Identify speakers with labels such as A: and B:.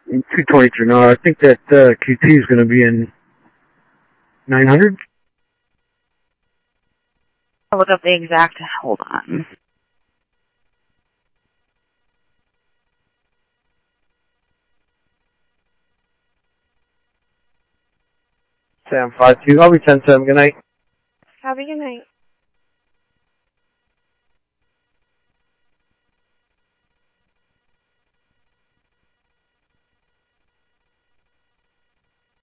A: 223. No, I think that QT is going to be in 900.
B: I'll look up the exact. Hold on.
A: Sam 52. I'll be 10-7. Good night.
B: Have a good night.